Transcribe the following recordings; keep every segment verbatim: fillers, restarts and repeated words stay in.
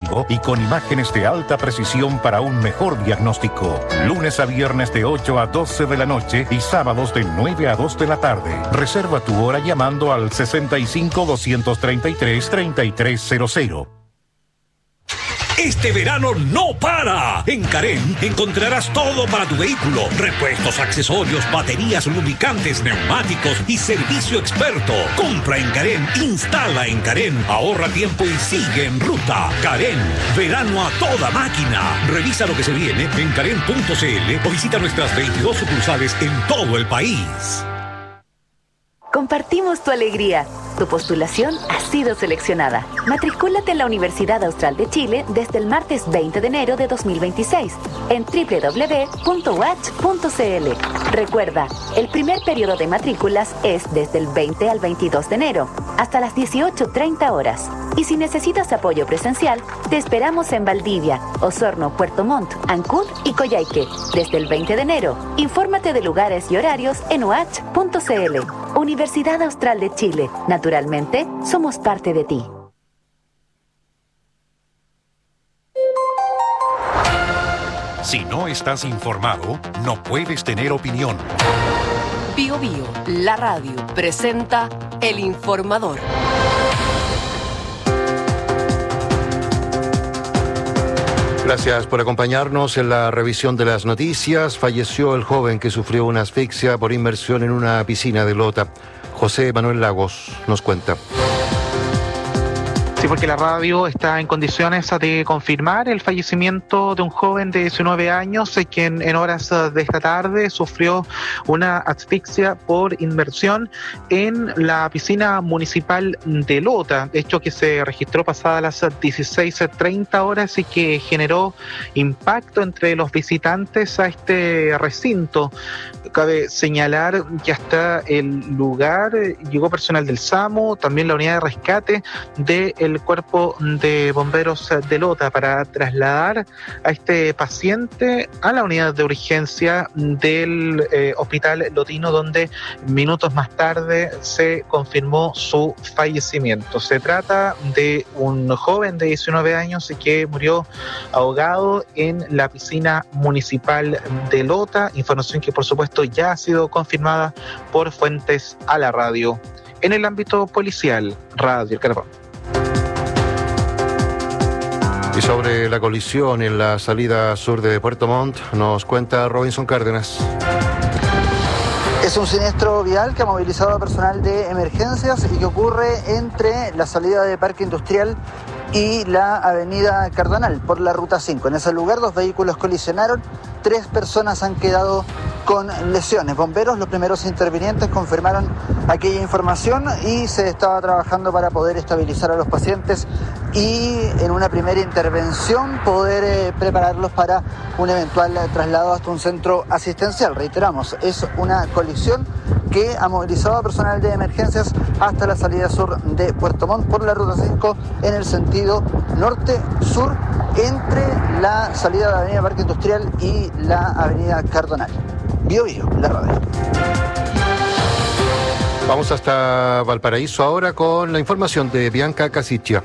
vivo y con imágenes de alta precisión para un mejor diagnóstico. Lunes a viernes de ocho a doce de la noche y sábados de nueve a dos de la tarde. Reserva tu hora llamando al sesenta y cinco, doscientos treinta y tres, treinta y tres cero cero. Este verano no para. En Carén encontrarás todo para tu vehículo: repuestos, accesorios, baterías, lubricantes, neumáticos y servicio experto. Compra en Carén, instala en Carén, ahorra tiempo y sigue en ruta. Carén, verano a toda máquina. Revisa lo que se viene en carén punto c l o visita nuestras veintidós sucursales en todo el país. Compartimos tu alegría. Tu postulación ha sido seleccionada. Matricúlate en la Universidad Austral de Chile desde el martes veinte de enero de dos mil veintiséis en doble u doble u doble u punto u a c h punto c l. Recuerda, el primer periodo de matrículas es desde el veinte al veintidós de enero, hasta las dieciocho treinta horas. Y si necesitas apoyo presencial, te esperamos en Valdivia, Osorno, Puerto Montt, Ancud y Coyhaique desde el veinte de enero. Infórmate de lugares y horarios en u a c h punto c l. Universidad Austral de Chile. Naturalmente, somos parte de ti. Si no estás informado, no puedes tener opinión. Bio Bio, la radio, presenta El Informador. Gracias por acompañarnos en la revisión de las noticias. Falleció el joven que sufrió una asfixia por inmersión en una piscina de Lota. José Manuel Lagos nos cuenta. Sí, porque la radio está en condiciones de confirmar el fallecimiento de un joven de diecinueve años, quien en horas de esta tarde sufrió una asfixia por inmersión en la piscina municipal de Lota, hecho que se registró pasadas las dieciséis treinta horas y que generó impacto entre los visitantes a este recinto. Cabe señalar que hasta el lugar llegó personal del SAMU, también la unidad de rescate del Cuerpo de Bomberos de Lota para trasladar a este paciente a la unidad de urgencia del eh, Hospital Lotino, donde minutos más tarde se confirmó su fallecimiento. Se trata de un joven de diecinueve años que murió ahogado en la piscina municipal de Lota, información que por supuesto ya ha sido confirmada por fuentes a la radio. En el ámbito policial, Radio El Carbón. Y sobre la colisión en la salida sur de Puerto Montt, nos cuenta Robinson Cárdenas. Es un siniestro vial que ha movilizado a personal de emergencias y que ocurre entre la salida de Parque Industrial y la avenida Cardenal por la ruta cinco. En ese lugar dos vehículos colisionaron, tres personas han quedado con lesiones. Bomberos, los primeros intervinientes, confirmaron aquella información y se estaba trabajando para poder estabilizar a los pacientes y en una primera intervención poder eh, prepararlos para un eventual traslado hasta un centro asistencial. Reiteramos, es una colisión que ha movilizado a personal de emergencias hasta la salida sur de Puerto Montt por la ruta cinco en el sentido norte-sur entre la salida de la avenida Parque Industrial y la avenida Cardonal. Bio Bio, la radio. Vamos hasta Valparaíso ahora con la información de Bianca Casiccia.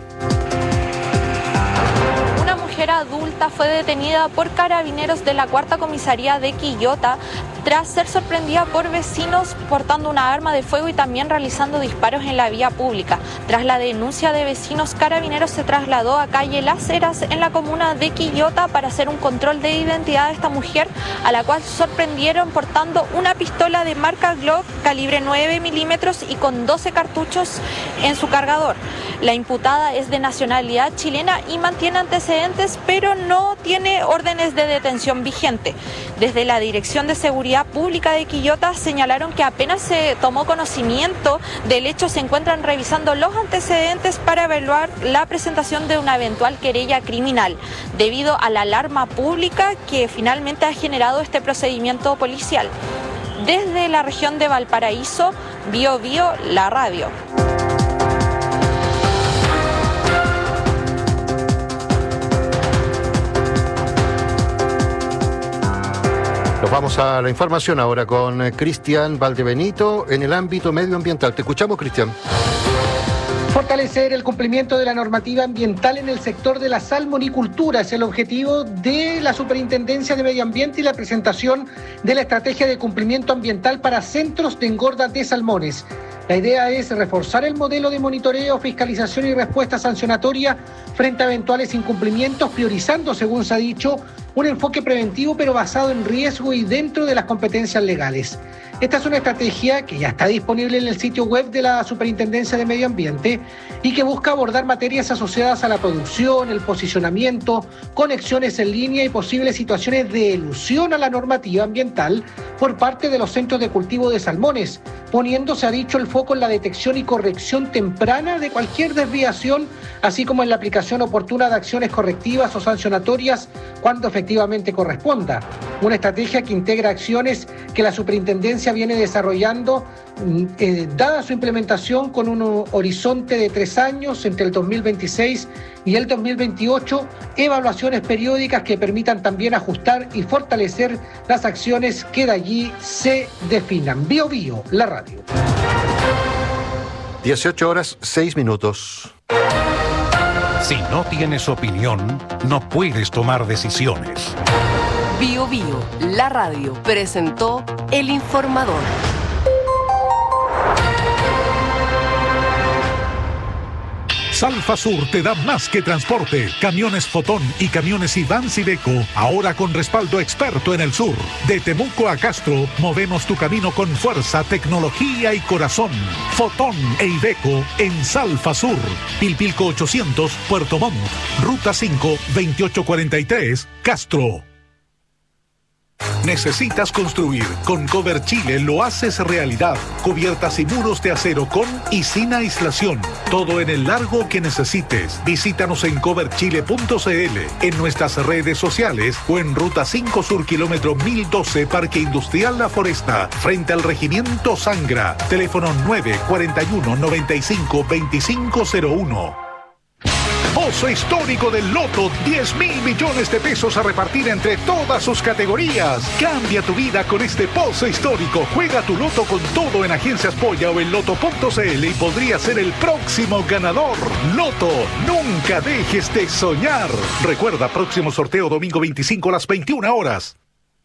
Una mujer adulta fue detenida por carabineros de la cuarta comisaría de Quillota tras ser sorprendida por vecinos portando una arma de fuego y también realizando disparos en la vía pública. Tras la denuncia de vecinos, Carabineros se trasladó a calle Las Heras en la comuna de Quillota para hacer un control de identidad de esta mujer, a la cual sorprendieron portando una pistola de marca Glock calibre nueve milímetros y con doce cartuchos en su cargador. La imputada es de nacionalidad chilena y mantiene antecedentes, pero no tiene órdenes de detención vigente. Desde la Dirección de Seguridad Pública de Quillota señalaron que apenas se tomó conocimiento del hecho, se encuentran revisando los antecedentes para evaluar la presentación de una eventual querella criminal, debido a la alarma pública que finalmente ha generado este procedimiento policial. Desde la región de Valparaíso, Bio Bio, la radio. Nos vamos a la información ahora con Cristian Valdebenito en el ámbito medioambiental. Te escuchamos, Cristian. Fortalecer el cumplimiento de la normativa ambiental en el sector de la salmonicultura es el objetivo de la Superintendencia de Medio Ambiente y la presentación de la estrategia de cumplimiento ambiental para centros de engorda de salmones. La idea es reforzar el modelo de monitoreo, fiscalización y respuesta sancionatoria frente a eventuales incumplimientos, priorizando, según se ha dicho, un enfoque preventivo pero basado en riesgo y dentro de las competencias legales. Esta es una estrategia que ya está disponible en el sitio web de la Superintendencia de Medio Ambiente y que busca abordar materias asociadas a la producción, el posicionamiento, conexiones en línea y posibles situaciones de elusión a la normativa ambiental por parte de los centros de cultivo de salmones, poniéndose, ha dicho, el foco en la detección y corrección temprana de cualquier desviación, así como en la aplicación oportuna de acciones correctivas o sancionatorias cuando efectivamente corresponda. Una estrategia que integra acciones que la Superintendencia viene desarrollando, eh, dada su implementación con un horizonte de tres años entre el dos mil veintiséis y el dos mil veintiocho, evaluaciones periódicas que permitan también ajustar y fortalecer las acciones que de allí se definan. Bio Bio, la radio. dieciocho horas, seis minutos. Si no tienes opinión, no puedes tomar decisiones. Bio Bio, la radio, presentó El Informador. Salfa Sur te da más que transporte. Camiones Fotón y camiones Ivans Iveco, ahora con respaldo experto en el sur. De Temuco a Castro, movemos tu camino con fuerza, tecnología y corazón. Fotón e Iveco en Salfa Sur. Pilpilco ochocientos, Puerto Montt. Ruta cinco, veintiocho cuarenta y tres, Castro. ¿Necesitas construir? Con Cover Chile lo haces realidad. Cubiertas y muros de acero con y sin aislación. Todo en el largo que necesites. Visítanos en cover chile punto c l, en nuestras redes sociales o en Ruta cinco Sur, kilómetro mil doce, Parque Industrial La Foresta, frente al Regimiento Sangra. Teléfono nueve cuatro uno, noventa y cinco, veinticinco cero uno. Pozo histórico del Loto, diez mil millones de pesos a repartir entre todas sus categorías. Cambia tu vida con este pozo histórico. Juega tu Loto con todo en Agencias Polla o en loto punto c l y podría ser el próximo ganador. Loto, nunca dejes de soñar. Recuerda, próximo sorteo domingo veinticinco a las veintiuna horas.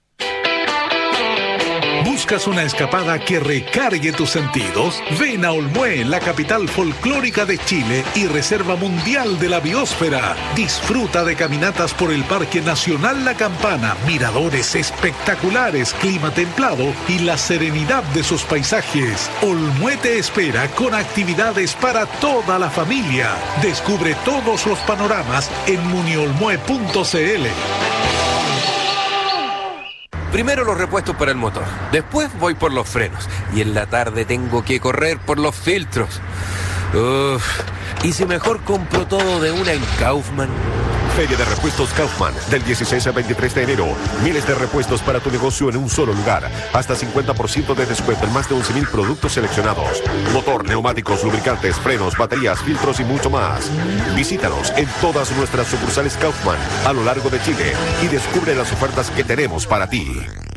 ¿Buscas una escapada que recargue tus sentidos? Ven a Olmué, la capital folclórica de Chile y reserva mundial de la biosfera. Disfruta de caminatas por el Parque Nacional La Campana, miradores espectaculares, clima templado y la serenidad de sus paisajes. Olmué te espera con actividades para toda la familia. Descubre todos los panoramas en muniolmue punto c l. Primero los repuestos para el motor, después voy por los frenos y en la tarde tengo que correr por los filtros. Uf, ¿y si mejor compro todo de una en Kaufman? Feria de Repuestos Kaufman, del dieciséis al veintitrés de enero. Miles de repuestos para tu negocio en un solo lugar. Hasta cincuenta por ciento de descuento en más de once mil productos seleccionados. Motor, neumáticos, lubricantes, frenos, baterías, filtros y mucho más. Visítanos en todas nuestras sucursales Kaufman a lo largo de Chile y descubre las ofertas que tenemos para ti.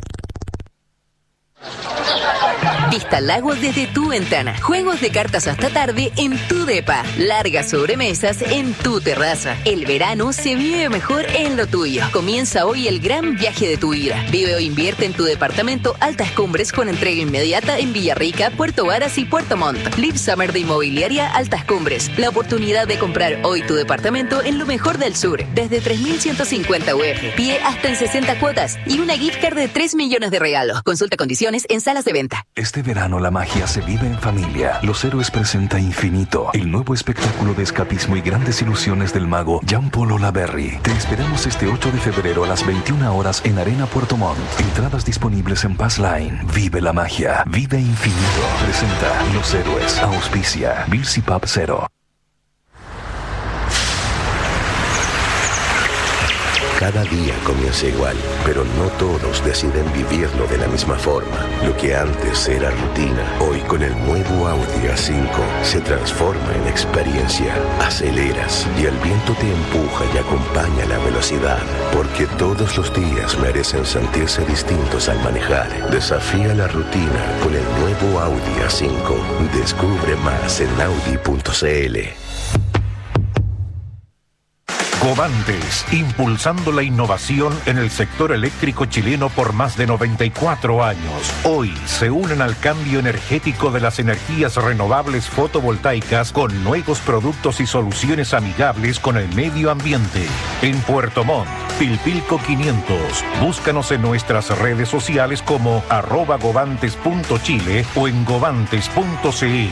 Vista Lagos desde tu ventana. Juegos de cartas hasta tarde en tu depa. Largas sobremesas en tu terraza. El verano se vive mejor en lo tuyo. Comienza hoy el gran viaje de tu vida. Vive o invierte en tu departamento Altas Cumbres con entrega inmediata en Villarrica, Puerto Varas y Puerto Montt. Live Summer de Inmobiliaria Altas Cumbres. La oportunidad de comprar hoy tu departamento en lo mejor del sur. Desde tres mil ciento cincuenta U F. Pie hasta en sesenta cuotas. Y una gift card de tres millones de regalos. Consulta condiciones en salas de venta. Este verano la magia se vive en familia. Los Héroes presenta Infinito, el nuevo espectáculo de escapismo y grandes ilusiones del mago Jean-Paul Olaberry. Te esperamos este ocho de febrero a las veintiuna horas en Arena Puerto Montt. Entradas disponibles en Passline. Vive la magia. Vive Infinito. Presenta Los Héroes. Auspicia Bills y Pub Cero. cada día comienza igual, pero no todos deciden vivirlo de la misma forma. Lo que antes era rutina, hoy con el nuevo Audi A cinco se transforma en experiencia. Aceleras y el viento te empuja y acompaña la velocidad, porque todos los días merecen sentirse distintos al manejar. Desafía la rutina con el nuevo Audi A cinco. Descubre más en audi punto c l. Govantes, impulsando la innovación en el sector eléctrico chileno por más de noventa y cuatro años. Hoy se unen al cambio energético de las energías renovables fotovoltaicas con nuevos productos y soluciones amigables con el medio ambiente. En Puerto Montt, Pilpilco quinientos. Búscanos en nuestras redes sociales como arroba govantes punto chile o en govantes punto c l.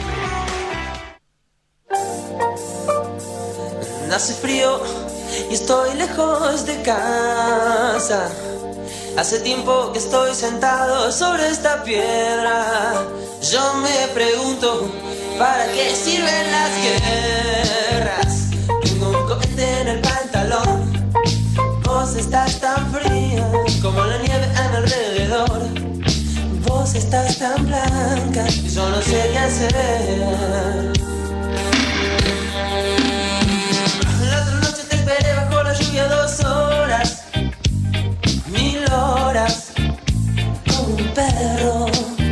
Hace frío y estoy lejos de casa. Hace tiempo que estoy sentado sobre esta piedra. Yo me pregunto, ¿para qué sirven las guerras? Tengo un cohete en el pantalón. Vos estás tan fría como la nieve a mi alrededor. Vos estás tan blanca y yo no sé qué hacer. Esperé bajo la lluvia dos horas, mil horas, como un perro.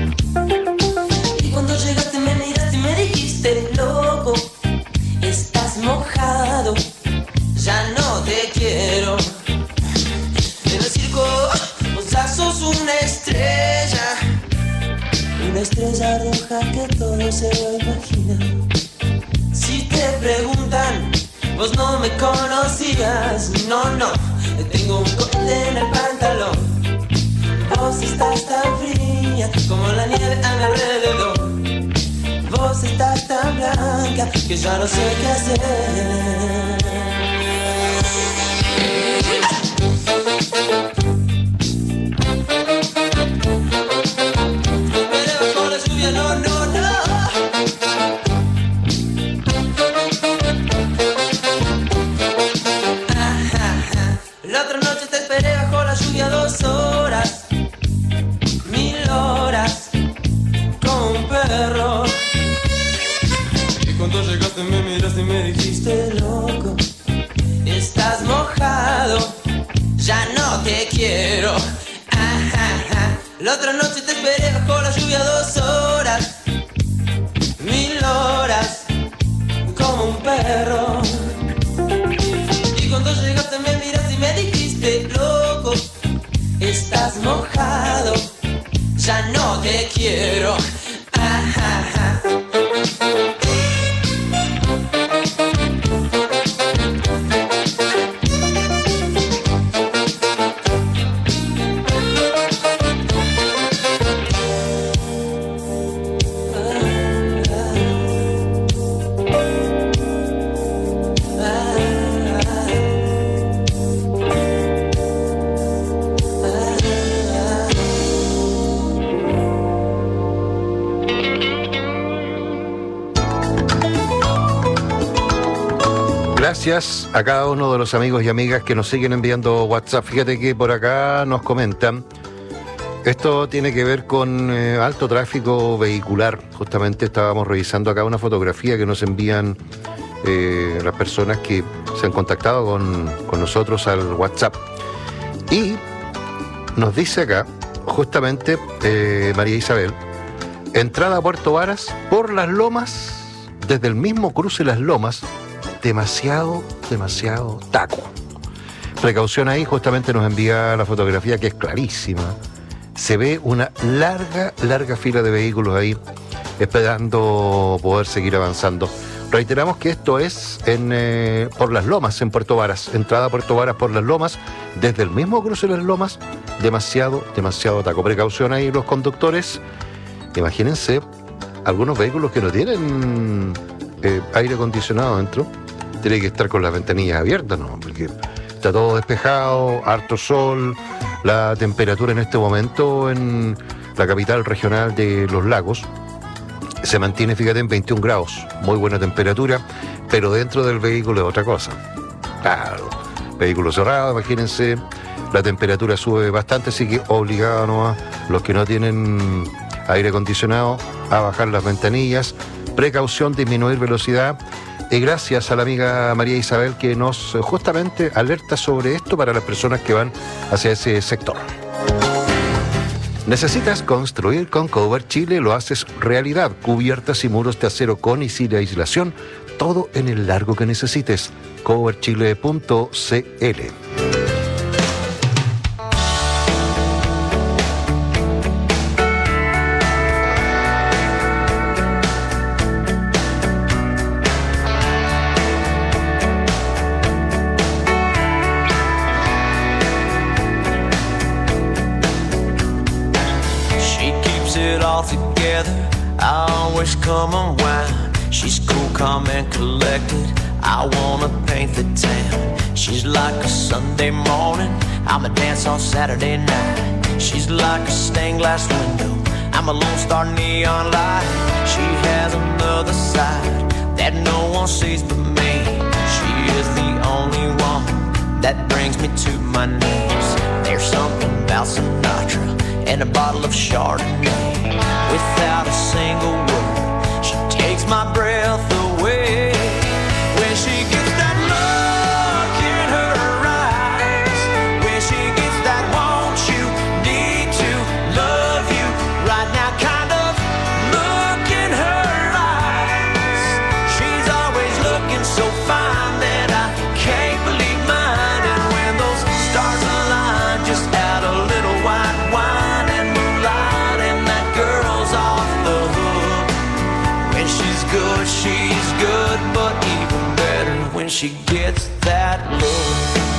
Y cuando llegaste me miraste y me dijiste, loco, estás mojado, ya no te quiero. En el circo vos ya sos una estrella, una estrella roja que todo se lo imagina. Si te preguntan, vos no me conocías, no, no. Tengo un cohete en el pantalón. Vos estás tan fría como la nieve a mi alrededor. Vos estás tan blanca que ya no sé qué hacer. Pero bajo la lluvia, no, no, no. La otra noche te esperé bajo la lluvia dos horas, mil horas, como un perro. Y cuando llegaste me miraste y me dijiste, loco, estás mojado, ya no te quiero. La otra noche te esperé bajo la lluvia dos horas, mil horas, como un perro. Y cuando llegaste me miraste y me dijiste, loco, estás mojado, ya no te quiero. Ah, ah, ah. Gracias a cada uno de los amigos y amigas que nos siguen enviando WhatsApp. Fíjate que por acá nos comentan, esto tiene que ver con eh, alto tráfico vehicular. Justamente estábamos revisando acá una fotografía que nos envían eh, las personas que se han contactado con, con nosotros al WhatsApp. Y nos dice acá, justamente, eh, María Isabel, entrada a Puerto Varas por Las Lomas, desde el mismo cruce Las Lomas, demasiado, demasiado taco. Precaución ahí, justamente nos envía la fotografía que es clarísima. Se ve una larga, larga fila de vehículos ahí esperando poder seguir avanzando. Reiteramos que esto es en eh, por Las Lomas, en Puerto Varas. Entrada a Puerto Varas por Las Lomas, desde el mismo cruce de Las Lomas, demasiado, demasiado taco. Precaución ahí los conductores. Imagínense, algunos vehículos que no tienen eh, aire acondicionado dentro, tienen que estar con las ventanillas abiertas, ¿no? Porque está todo despejado, harto sol. La temperatura en este momento en la capital regional de Los Lagos se mantiene, fíjate, en veintiún grados. Muy buena temperatura, pero dentro del vehículo es otra cosa. Claro, vehículo cerrado, imagínense. La temperatura sube bastante, así que obligado nomás los que no tienen aire acondicionado a bajar las ventanillas. Precaución, disminuir velocidad. Y gracias a la amiga María Isabel que nos justamente alerta sobre esto para las personas que van hacia ese sector. ¿Necesitas construir con Cover Chile? Lo haces realidad. Cubiertas y muros de acero con y sin aislación. Todo en el largo que necesites. cover chile punto c l. I always come unwound. She's cool, calm and collected. I wanna paint the town. She's like a Sunday morning. I'm a dance on Saturday night. She's like a stained glass window. I'm a lone star neon light. She has another side that no one sees but me. She is the only one that brings me to my knees. There's something about Sinatra and a bottle of Chardonnay. Without a single word, she takes my breath away. When she gets that look in her eyes, when she gets that want you, need to, love you, right now kind of look in her eyes. She's always looking so fine that I can't believe mine. And when those stars align, just add a little white wine and moonlight, and that girl's off the hook. When she's good, she's good, but even better when she gets that look.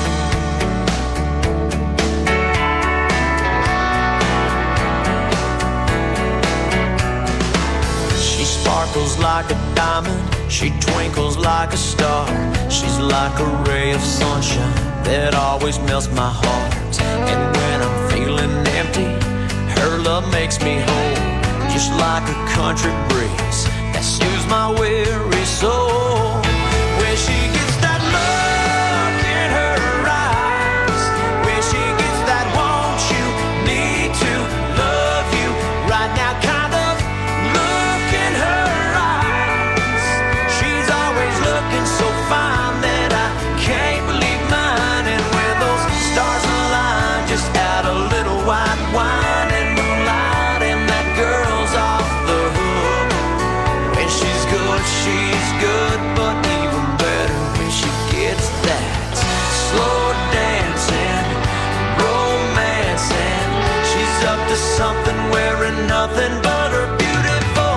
She sparkles like a diamond, she twinkles like a star. She's like a ray of sunshine that always melts my heart. And when I'm feeling empty, her love makes me whole. Just like a country breeze that soothes my weary soul. When she gets that look in her eyes, when she gets that want you, need to, love you, right now kind of look in her eyes. She's always looking so fine that I can't believe mine. And when those stars align, just add a little white wine and moonlight, and that girl's off the hook. When she's good, she's good, but even better when she gets that slow dancing, romancing. She's up to something, wearing nothing but her beautiful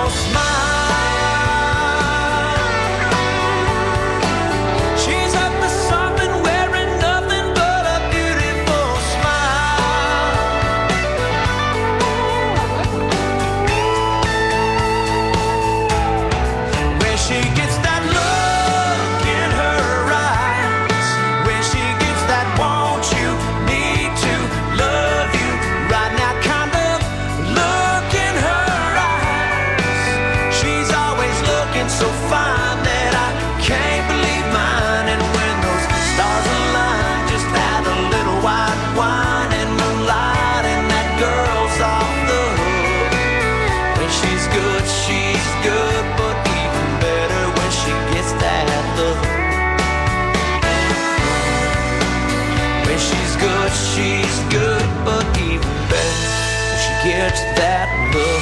smile. She's up to something, wearing nothing but a beautiful smile. When she gets that look in her eyes, when she gets that want you, need to, love you, right now kind of look in her eyes. She's always looking so fine that I can't believe mine. And when those stars align, just add a little white wine and moonlight, and that girl's off the hook. When she's good, she's good, but even better when she gets that look. When she's good, she's good, but even better when she gets that look.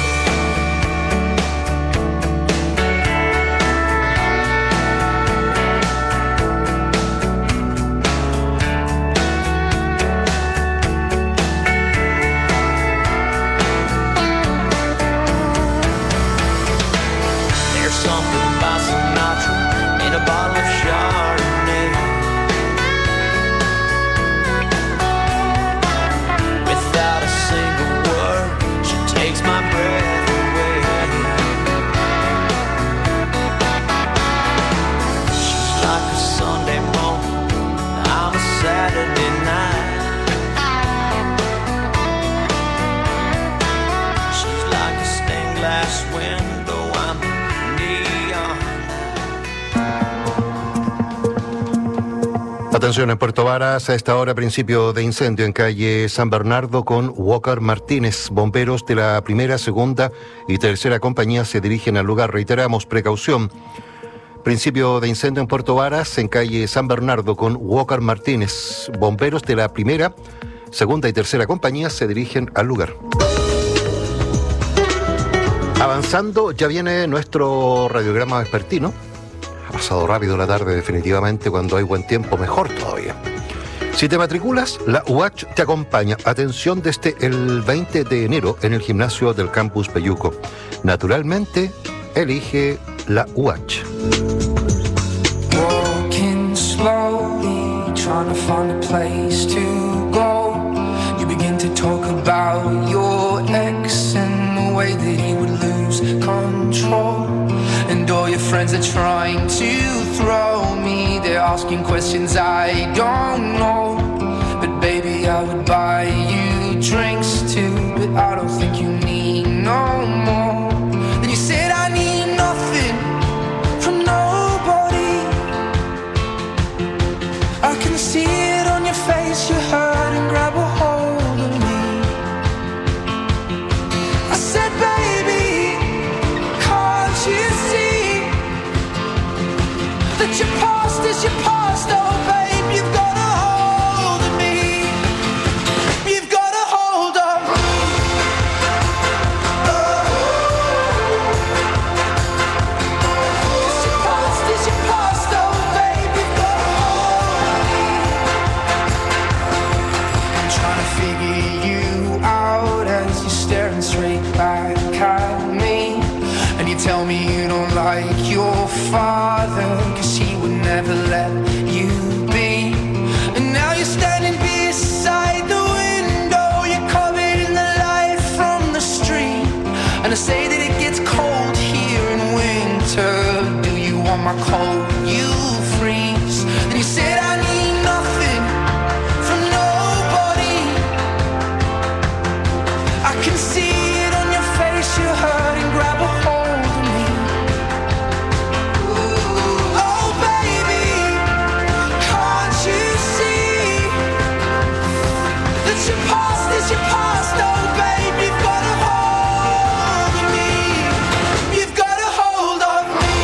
There's something about Sinatra in a bottle of Chardonnay. Without a single word, she takes Atención, en Puerto Varas, a esta hora principio de incendio en calle San Bernardo con Walker Martínez. Bomberos de la primera, segunda y tercera compañía se dirigen al lugar. Reiteramos, precaución. Principio de incendio en Puerto Varas, en calle San Bernardo con Walker Martínez. Bomberos de la primera, segunda y tercera compañía se dirigen al lugar. Avanzando, ya viene nuestro radiograma vespertino. Ha pasado rápido la tarde, definitivamente. Cuando hay buen tiempo, mejor todavía. Si te matriculas, la U H te acompaña. Atención, desde el veinte de enero en el gimnasio del campus Peyuco. Naturalmente, elige la U H. Walking slowly, trying to find a place to go. You begin to talk about your ex and the way that he would lose control. And all your friends are trying to throw me. They're asking questions I don't know. But baby, I would buy you drinks too. But I don't think you need no more. Then you said I need nothing from nobody. I can see it on your face. You hurt and grab a hold of me. I said, baby, can't you see that your past is your past? Oh, babe, you've got a hold of me. You've got a hold of me. Cause your past is your past. Oh, babe, you've got a hold of me. I'm trying to figure you out as you're staring straight back at me. And you tell me you don't like your father, cause he would never let you be. And now you're standing beside the window. You're covered in the light from the street. And I say that it gets cold here in winter. Do you want my coat? You freeze. And you said I need nothing from nobody. I can see it on your face. You hurt and grab a hold of me. Oh baby, can't you see that your past is your past? Oh babe, you've got a hold of me. You've got a hold of me.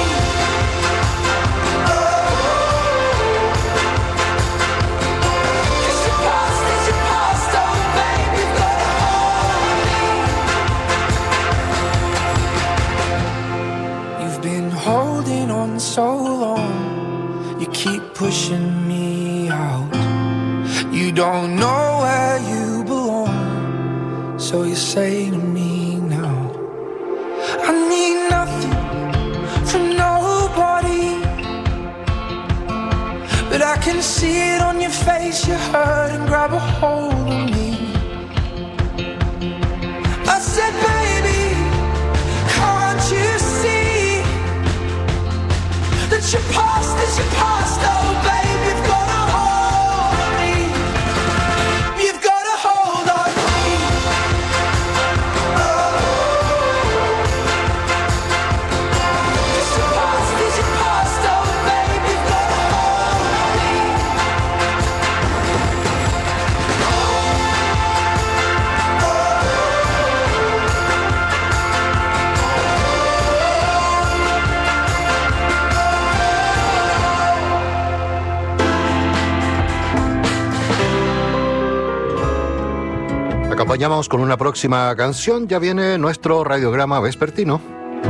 Cause your past is your past. Oh babe, you've got a hold of me. You've been holding on so long, you keep pushing me out. You don't know where you belong, so you say to me now, I need nothing from nobody. But I can see it on your face. You hurt and grab a hold of me. I said, baby, can't you see that your past is your past? Oh, babe, you've got a hold of me. You've got a hold of me. Cause your past is your past. Oh, babe, you've got a hold of me. Acompañamos con una próxima canción. Ya viene nuestro radiograma vespertino.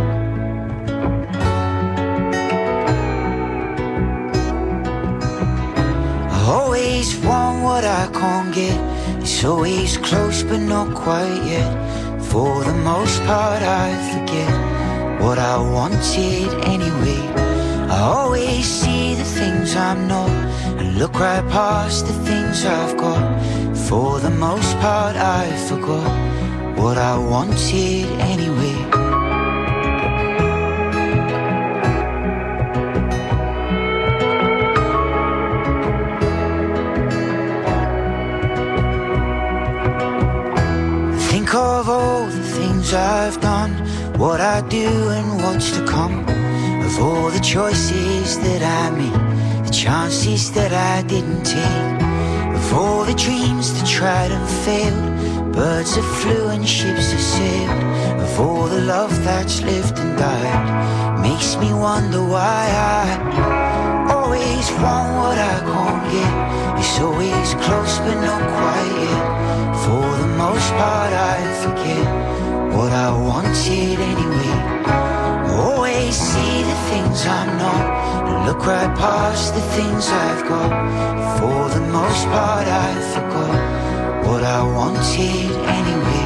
I always want what I can't get. It's always close but not quite yet. For the most part I forget what I wanted anyway. I always see the things I'm not and look right past the things I've got. For the most part I forgot what I wanted anyway. Think of all the things I've done, what I do and what's to come, of all the choices that I made, that chances that I didn't take, of all the dreams that tried and failed, birds that flew and ships that sailed, of all the love that's lived and died, makes me wonder why I always want what I can't get. It's always close but not quite yet. For the most part I forget what I wanted anyway. Always see the things I'm not, and look right past the things I've got. For the most part I forgot what I wanted anyway.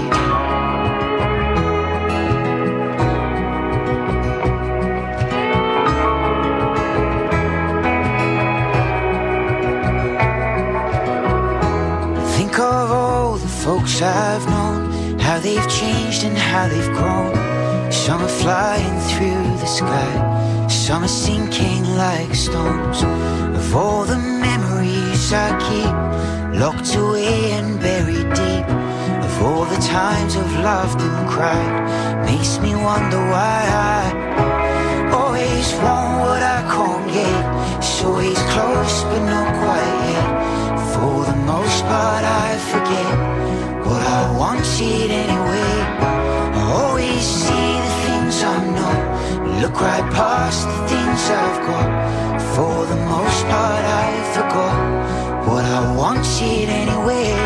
Think of all the folks I've known, how they've changed and how they've grown. Some are flying through the sky, some are sinking like stones. Of all the memories I keep, locked away and buried deep, of all the times I've laughed and cried, makes me wonder why I always want what I can't get. It's always close but not quite yet. For the most part I forget what I wanted anyway. I always see the things I'm not, look right past the things I've got. For the most part I forgot what I wanted anyway.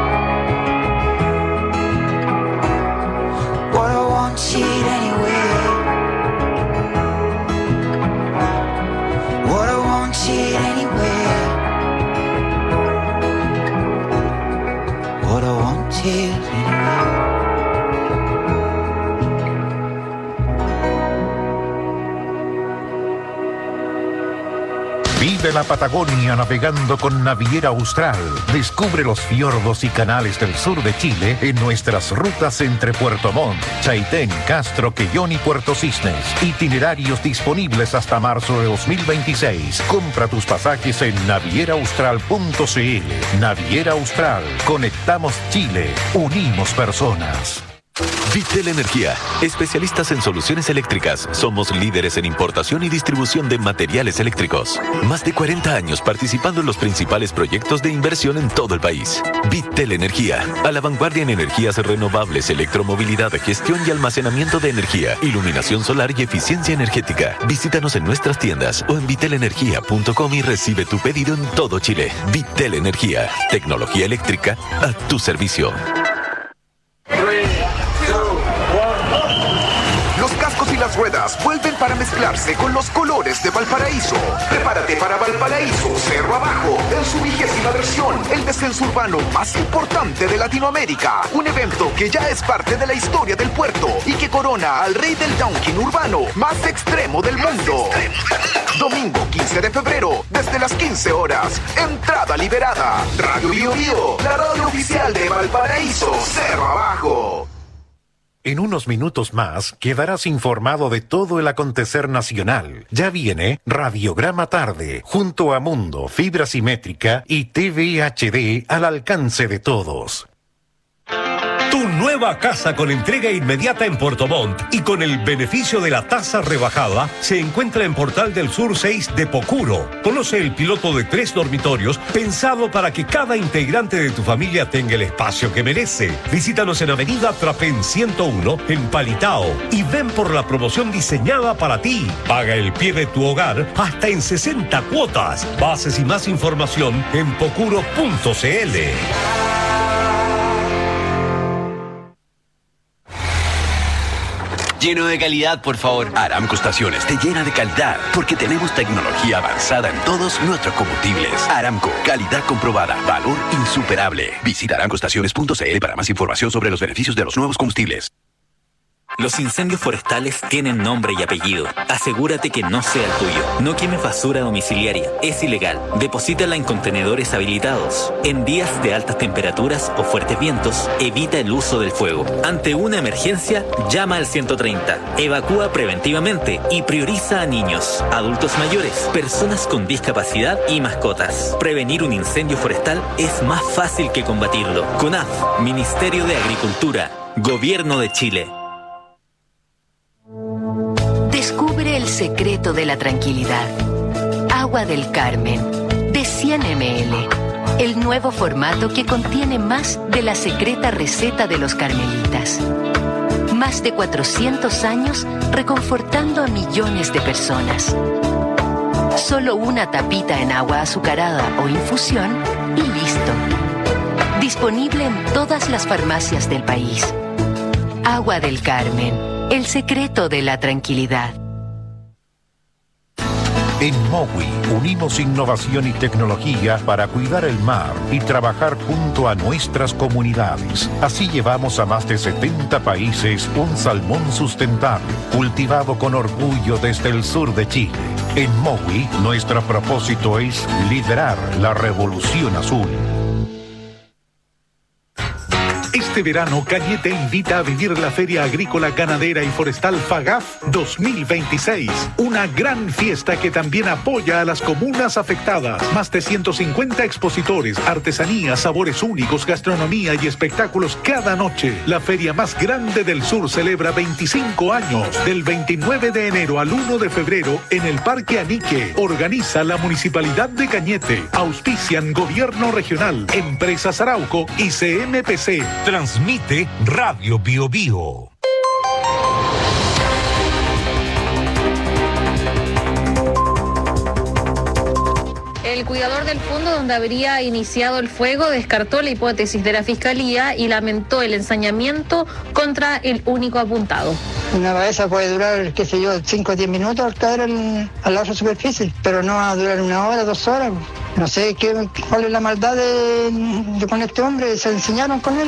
What I wanted anyway. What I wanted anyway. What I wanted anyway. Vive la Patagonia navegando con Naviera Austral. Descubre los fiordos y canales del sur de Chile en nuestras rutas entre Puerto Montt, Chaitén, Castro, Quellón y Puerto Cisnes. Itinerarios disponibles hasta marzo de dos mil veintiséis. Compra tus pasajes en naviera austral punto c l. Naviera Austral. Conectamos Chile. Unimos personas. Vitel Energía, especialistas en soluciones eléctricas. Somos líderes en importación y distribución de materiales eléctricos. Más de cuarenta años participando en los principales proyectos de inversión en todo el país. Vitel Energía, a la vanguardia en energías renovables, electromovilidad, gestión y almacenamiento de energía, iluminación solar y eficiencia energética. Visítanos en nuestras tiendas o en vitel energía punto com y recibe tu pedido en todo Chile. Vitel Energía, tecnología eléctrica a tu servicio. Las ruedas vuelven para mezclarse con los colores de Valparaíso. Prepárate para Valparaíso Cerro Abajo en su vigésima versión, el descenso urbano más importante de Latinoamérica. Un evento que ya es parte de la historia del puerto y que corona al rey del downhill urbano más extremo del mundo. Domingo quince de febrero, desde las quince horas. Entrada liberada. Radio Bio Bio, la radio oficial de Valparaíso Cerro Abajo. En unos minutos más quedarás informado de todo el acontecer nacional. Ya viene Radiograma Tarde, junto a Mundo, Fibra Simétrica y T V H D al alcance de todos. Tu nueva casa con entrega inmediata en Puerto Montt y con el beneficio de la tasa rebajada se encuentra en Portal del Sur seis de Pocuro. Conoce el piloto de tres dormitorios pensado para que cada integrante de tu familia tenga el espacio que merece. Visítanos en Avenida Trapén ciento uno en Palitao y ven por la promoción diseñada para ti. Paga el pie de tu hogar hasta en sesenta cuotas. Bases y más información en pocuro punto c l. Lleno de calidad, por favor. Aramco Estaciones te llena de calidad porque tenemos tecnología avanzada en todos nuestros combustibles. Aramco, calidad comprobada, valor insuperable. Visita aramco estaciones punto c l para más información sobre los beneficios de los nuevos combustibles. Los incendios forestales tienen nombre y apellido. Asegúrate que no sea el tuyo. No quemes basura domiciliaria. Es ilegal. Deposítala en contenedores habilitados. En días de altas temperaturas o fuertes vientos, evita el uso del fuego. Ante una emergencia, llama al ciento treinta. Evacúa preventivamente y prioriza a niños, adultos mayores, personas con discapacidad y mascotas. Prevenir un incendio forestal es más fácil que combatirlo. CONAF, Ministerio de Agricultura, Gobierno de Chile. Descubre el secreto de la tranquilidad. Agua del Carmen, de cien mililitros. El nuevo formato que contiene más de la secreta receta de los carmelitas. Más de cuatrocientos años reconfortando a millones de personas. Solo una tapita en agua azucarada o infusión y listo. Disponible en todas las farmacias del país. Agua del Carmen, el secreto de la tranquilidad. En Mowi unimos innovación y tecnología para cuidar el mar y trabajar junto a nuestras comunidades. Así llevamos a más de setenta países un salmón sustentable, cultivado con orgullo desde el sur de Chile. En Mowi, nuestro propósito es liderar la revolución azul. Este verano, Cañete invita a vivir la Feria Agrícola, Ganadera y Forestal FAGAF dos mil veintiséis. Una gran fiesta que también apoya a las comunas afectadas. Más de ciento cincuenta expositores, artesanías, sabores únicos, gastronomía y espectáculos cada noche. La feria más grande del sur celebra veinticinco años. Del veintinueve de enero al uno de febrero en el Parque Anique. Organiza la Municipalidad de Cañete. Auspician Gobierno Regional, Empresas Arauco y C M P C. Transmite Radio Bio Bio. El cuidador del fondo donde habría iniciado el fuego descartó la hipótesis de la Fiscalía y lamentó el ensañamiento contra el único apuntado. Una cabeza puede durar, qué sé yo, cinco o diez minutos al caer al, a la otra superficie, pero no va a durar una hora, dos horas. No sé qué, cuál es la maldad de, de con este hombre, se enseñaron con él.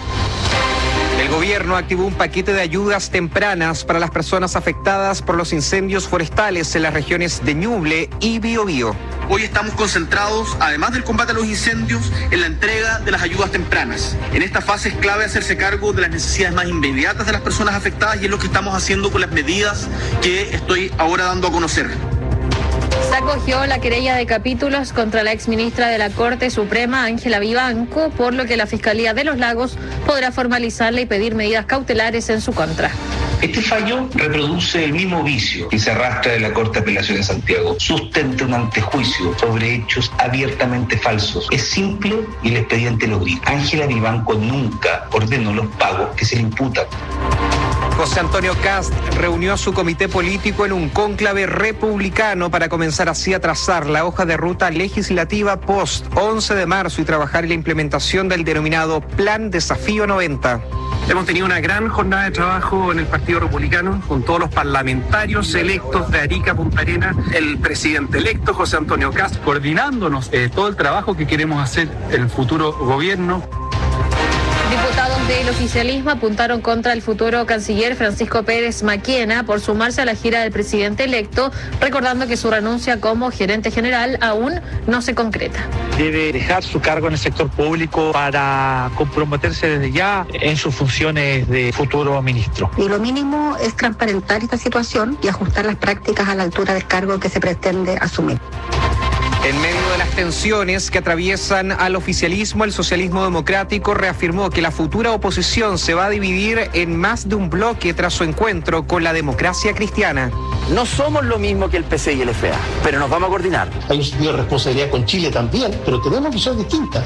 El gobierno activó un paquete de ayudas tempranas para las personas afectadas por los incendios forestales en las regiones de Ñuble y Biobío. Hoy estamos concentrados, además del combate a los incendios, en la entrega de las ayudas tempranas. En esta fase es clave hacerse cargo de las necesidades más inmediatas de las personas afectadas y es lo que estamos haciendo con las medidas que estoy ahora dando a conocer. Se acogió la querella de capítulos contra la exministra de la Corte Suprema, Ángela Vivanco, por lo que la Fiscalía de los Lagos podrá formalizarla y pedir medidas cautelares en su contra. Este fallo reproduce el mismo vicio que se arrastra de la Corte de Apelación de Santiago. Sustenta un antejuicio sobre hechos abiertamente falsos. Es simple y el expediente lo grita. Ángela Vivanco nunca ordenó los pagos que se le imputan. José Antonio Kast reunió a su comité político en un cónclave republicano para comenzar así a trazar la hoja de ruta legislativa post once de marzo y trabajar en la implementación del denominado Plan Desafío noventa. Hemos tenido una gran jornada de trabajo en el Partido Republicano con todos los parlamentarios electos de Arica, Punta Arenas, el presidente electo José Antonio Kast, coordinándonos eh, todo el trabajo que queremos hacer en el futuro gobierno. Diputados del oficialismo apuntaron contra el futuro canciller Francisco Pérez Maquena por sumarse a la gira del presidente electo, recordando que su renuncia como gerente general aún no se concreta. Debe dejar su cargo en el sector público para comprometerse desde ya en sus funciones de futuro ministro. Y lo mínimo es transparentar esta situación y ajustar las prácticas a la altura del cargo que se pretende asumir. En medio de las tensiones que atraviesan al oficialismo, el socialismo democrático reafirmó que la futura oposición se va a dividir en más de un bloque tras su encuentro con la democracia cristiana. No somos lo mismo que el P C y el F A, pero nos vamos a coordinar. Hay un sentido de responsabilidad con Chile también, pero tenemos visiones distintas.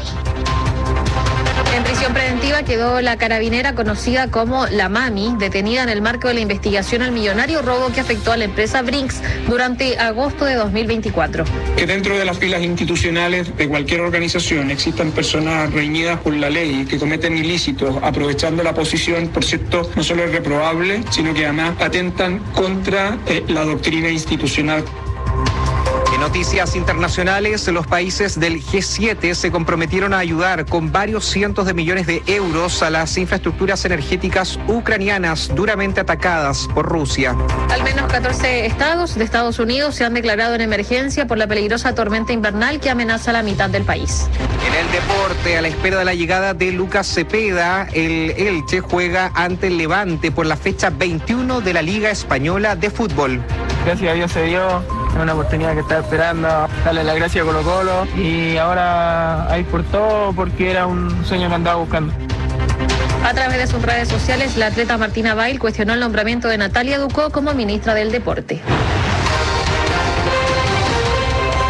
En prisión preventiva quedó la carabinera conocida como La Mami, detenida en el marco de la investigación al millonario robo que afectó a la empresa Brinks durante agosto de dos mil veinticuatro. Que dentro de las filas institucionales de cualquier organización existan personas reñidas por la ley que cometen ilícitos aprovechando la posición, por cierto, no solo es reprobable, sino que además atentan contra eh, la doctrina institucional. En noticias internacionales, los países del G siete se comprometieron a ayudar con varios cientos de millones de euros a las infraestructuras energéticas ucranianas duramente atacadas por Rusia. Al menos catorce estados de Estados Unidos se han declarado en emergencia por la peligrosa tormenta invernal que amenaza la mitad del país. En el deporte, a la espera de la llegada de Lucas Cepeda, el Elche juega ante el Levante por la fecha veintiuno de la Liga Española de Fútbol. Gracias a Dios se dio. Es una oportunidad que estaba esperando, darle la gracia a Colo Colo y ahora a ir por todo porque era un sueño que andaba buscando. A través de sus redes sociales, la atleta Martina Bail cuestionó el nombramiento de Natalia Ducó como ministra del Deporte.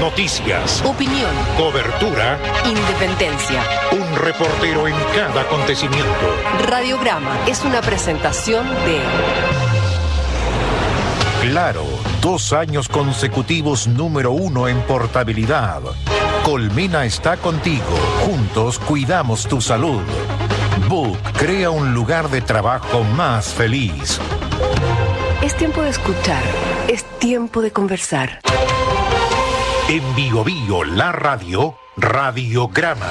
Noticias. Opinión. Cobertura. Independencia. Un reportero en cada acontecimiento. Radiograma es una presentación de... Claro, dos años consecutivos número uno en portabilidad. Colmena está contigo. Juntos cuidamos tu salud. Book crea un lugar de trabajo más feliz. Es tiempo de escuchar. Es tiempo de conversar. En Bio Bio, la radio, Radiograma.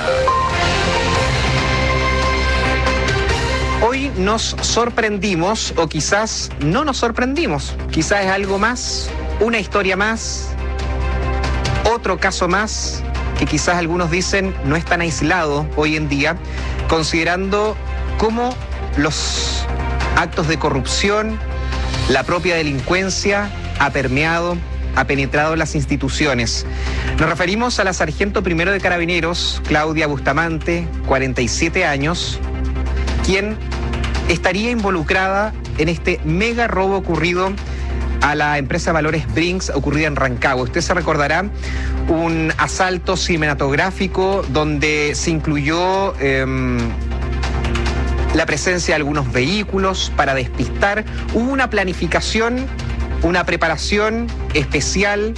Hoy nos sorprendimos, o quizás no nos sorprendimos. Quizás es algo más, una historia más, otro caso más, que quizás algunos dicen no es tan aislado hoy en día, considerando cómo los actos de corrupción, la propia delincuencia ha permeado, ha penetrado las instituciones. Nos referimos a la sargento primero de Carabineros, Claudia Bustamante, cuarenta y siete años, quien estaría involucrada en este mega robo ocurrido a la empresa Valores Brinks, ocurrida en Rancagua. Usted se recordará un asalto cinematográfico donde se incluyó eh, la presencia de algunos vehículos para despistar. Hubo una planificación, una preparación especial.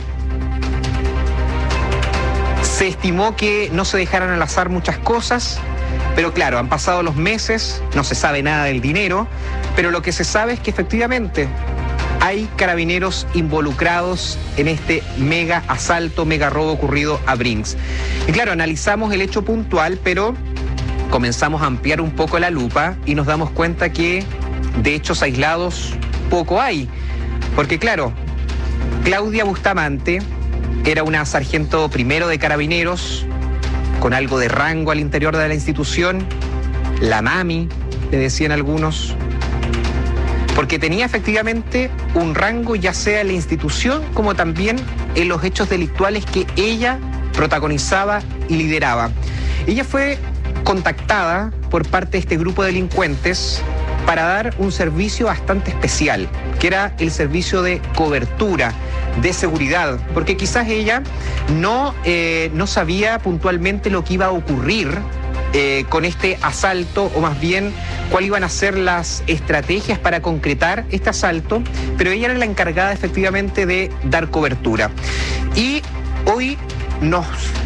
Se estimó que no se dejaran al azar muchas cosas, pero claro, han pasado los meses, no se sabe nada del dinero, pero lo que se sabe es que efectivamente hay carabineros involucrados en este mega asalto, mega robo ocurrido a Brinks. Y claro, analizamos el hecho puntual, pero comenzamos a ampliar un poco la lupa y nos damos cuenta que de hechos aislados poco hay. Porque claro, Claudia Bustamante era una sargento primero de Carabineros, con algo de rango al interior de la institución, la mami, le decían algunos, porque tenía efectivamente un rango ya sea en la institución como también en los hechos delictuales que ella protagonizaba y lideraba. Ella fue contactada por parte de este grupo de delincuentes para dar un servicio bastante especial, que era el servicio de cobertura, de seguridad, porque quizás ella no, eh, no sabía puntualmente lo que iba a ocurrir eh, con este asalto, o más bien cuáles iban a ser las estrategias para concretar este asalto, pero ella era la encargada efectivamente de dar cobertura. Y hoy nos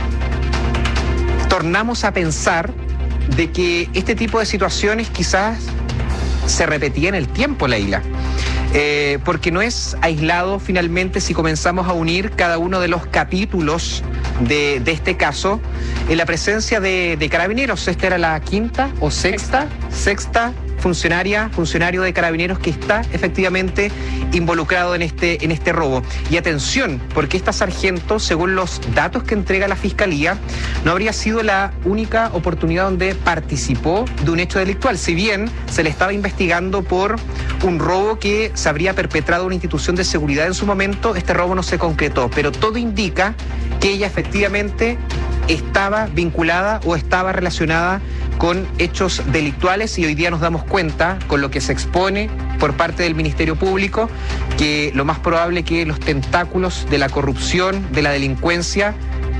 tornamos a pensar de que este tipo de situaciones quizás se repetía en el tiempo, Leila. Eh, porque no es aislado finalmente si comenzamos a unir cada uno de los capítulos de, de este caso en la presencia de, de carabineros. Esta era la quinta o sexta, sexta funcionaria, funcionario de Carabineros que está efectivamente involucrado en este, en este robo. Y atención, porque esta sargento, según los datos que entrega la Fiscalía, no habría sido la única oportunidad donde participó de un hecho delictual. Si bien se le estaba investigando por un robo que se habría perpetrado en una institución de seguridad en su momento, este robo no se concretó, pero todo indica que ella efectivamente estaba vinculada o estaba relacionada con hechos delictuales, y hoy día nos damos cuenta, con lo que se expone por parte del Ministerio Público, que lo más probable es que los tentáculos de la corrupción, de la delincuencia,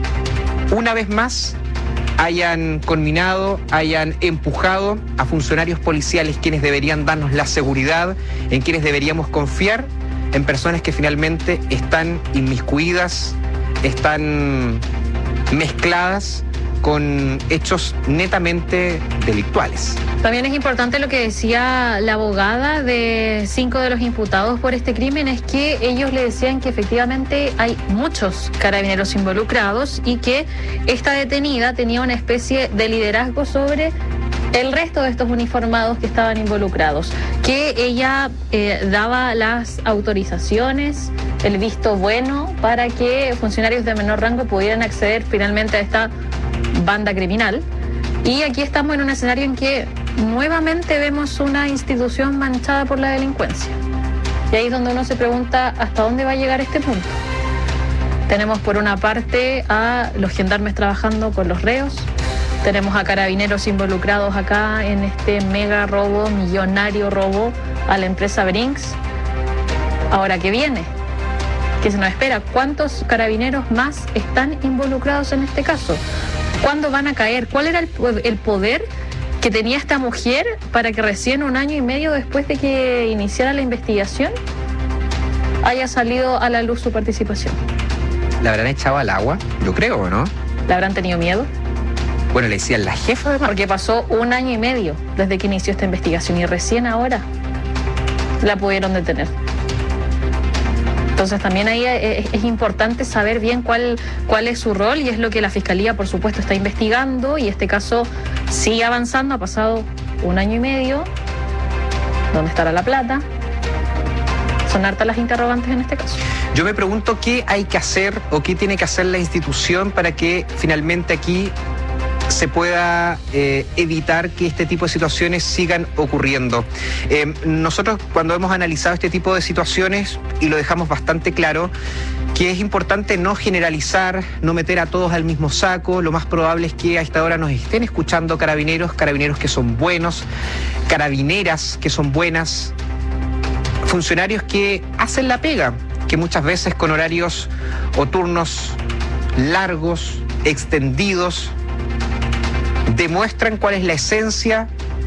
una vez más hayan conminado, hayan empujado a funcionarios policiales, quienes deberían darnos la seguridad, en quienes deberíamos confiar, en personas que finalmente están inmiscuidas, están mezcladas con hechos netamente delictuales. También es importante lo que decía la abogada de cinco de los imputados por este crimen, es que ellos le decían que efectivamente hay muchos carabineros involucrados y que esta detenida tenía una especie de liderazgo sobre el resto de estos uniformados que estaban involucrados, que ella eh, daba las autorizaciones, el visto bueno para que funcionarios de menor rango pudieran acceder finalmente a esta banda criminal. Y aquí estamos en un escenario en que nuevamente vemos una institución manchada por la delincuencia. Y ahí es donde uno se pregunta hasta dónde va a llegar este punto. Tenemos por una parte a los gendarmes trabajando con los reos, tenemos a carabineros involucrados acá en este mega robo, millonario robo a la empresa Brinks. Ahora, ¿qué viene? que se nos espera. ¿Cuántos carabineros más están involucrados en este caso? ¿Cuándo van a caer? ¿Cuál era el, el poder que tenía esta mujer para que recién un año y medio después de que iniciara la investigación haya salido a la luz su participación? ¿La habrán echado al agua? Yo creo, ¿no? ¿La habrán tenido miedo? Bueno, le decían la jefa de... Porque pasó un año y medio desde que inició esta investigación y recién ahora la pudieron detener. Entonces también ahí es, es importante saber bien cuál, cuál es su rol, y es lo que la Fiscalía, por supuesto, está investigando, y este caso sigue avanzando. Ha pasado un año y medio. ¿Dónde estará la plata? Son hartas las interrogantes en este caso. Yo me pregunto qué hay que hacer o qué tiene que hacer la institución para que finalmente aquí se pueda eh, evitar que este tipo de situaciones sigan ocurriendo. Eh, nosotros, cuando hemos analizado este tipo de situaciones, y lo dejamos bastante claro, que es importante no generalizar, no meter a todos al mismo saco. Lo más probable es que a esta hora nos estén escuchando carabineros, carabineros que son buenos, carabineras que son buenas, funcionarios que hacen la pega, que muchas veces con horarios o turnos largos, extendidos, demuestran cuál es la esencia,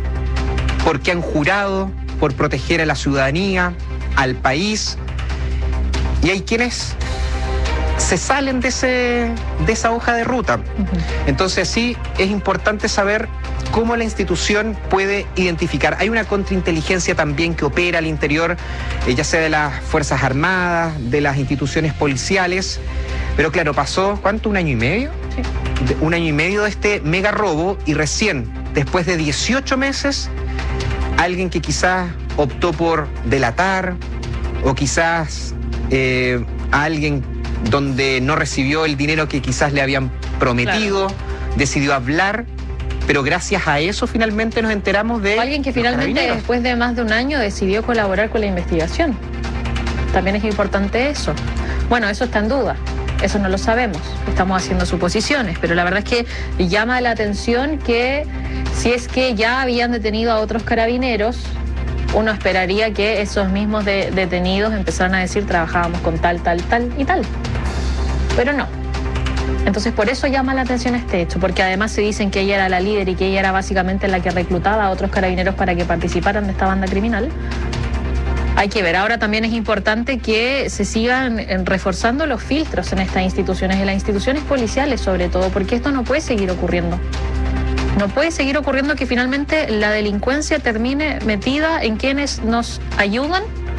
por qué han jurado, por proteger a la ciudadanía, al país. Y hay quienes se salen de, ese, de esa hoja de ruta. Uh-huh. Entonces sí, es importante saber cómo la institución puede identificar. Hay una contrainteligencia también que opera al interior, eh, ya sea de las Fuerzas Armadas, de las instituciones policiales. Pero claro, pasó, ¿cuánto? ¿Un año y medio? Sí. De, un año y medio de este mega robo, y recién, después de dieciocho meses, alguien que quizás optó por delatar, o quizás eh, a alguien donde no recibió el dinero que quizás le habían prometido, claro, decidió hablar, pero gracias a eso finalmente nos enteramos de... O alguien que finalmente después de más de un año decidió colaborar con la investigación. También es importante eso. Bueno, eso está en duda. Eso no lo sabemos, estamos haciendo suposiciones, pero la verdad es que llama la atención que si es que ya habían detenido a otros carabineros, uno esperaría que esos mismos de, detenidos empezaran a decir trabajábamos con tal, tal, tal y tal. Pero no. Entonces por eso llama la atención este hecho, porque además se dicen que ella era la líder y que ella era básicamente la que reclutaba a otros carabineros para que participaran de esta banda criminal. Hay que ver. Ahora también es importante que se sigan reforzando los filtros en estas instituciones, en las instituciones policiales sobre todo, porque esto no puede seguir ocurriendo. No puede seguir ocurriendo que finalmente la delincuencia termine metida en quienes nos ayudan